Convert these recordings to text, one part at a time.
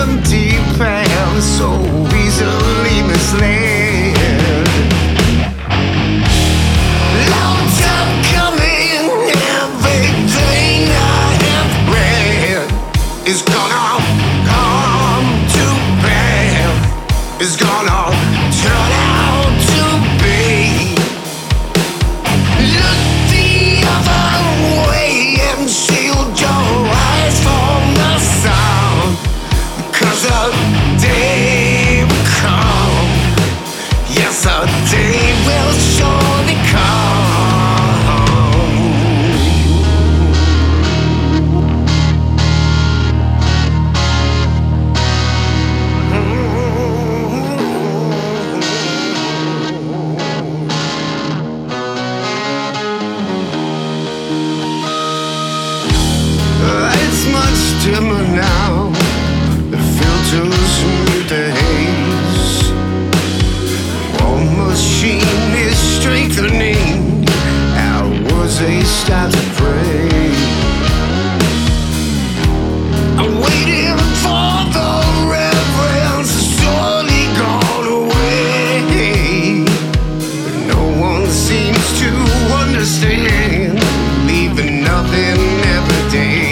empty path, so easily misled. Long time coming, everything I have read is gonna come to pass. It's gonna turn out to be. Look the other way and shield your eyes from the sound, 'cause a day will come. Yes, a day will surely come. It's much dimmer now. The filters smooth the haze. War machine is strengthening. Our words they start to pray. I'm waiting for the reverence to surely gone away. But no one seems to understand, leaving nothing every day.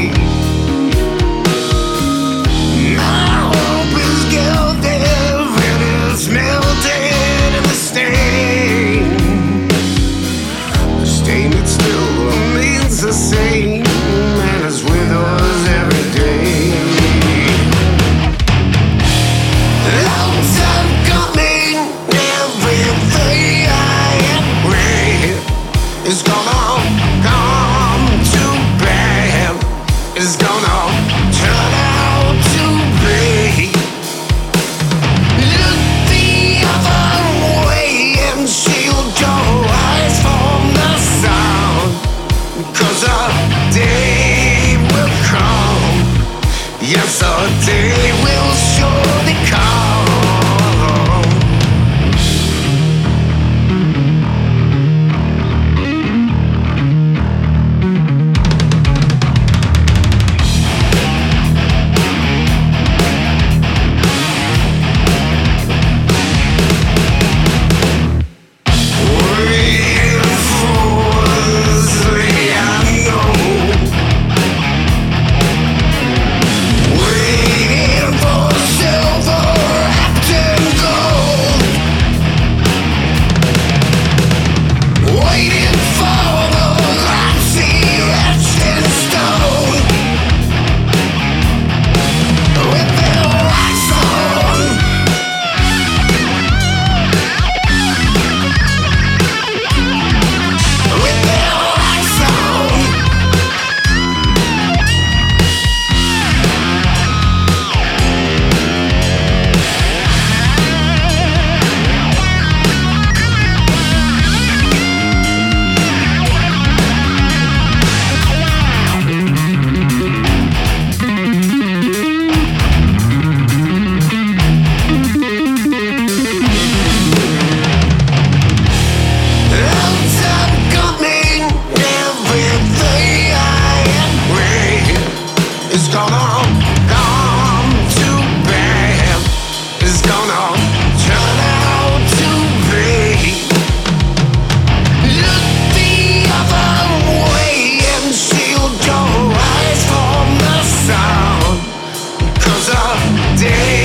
My hope is gilded and it's melted in the stain. The stain it still remains the same and is with us every day. Long time coming, everything I have read is gonna come to bad. It's gonna turn out to be. Look the other way and shield your eyes from the sound, 'cause a day will come. Yes, a day will surely come. Waiting for the unknown. Waiting for silver wrapped in gold. Waiting for the glassy etched in stone. With their wax on. With their wax on. Long time coming, everything I have read is gonna come to bad. It's gonna turn out to be. Look the other way and shield your eyes from the sound, 'cause a day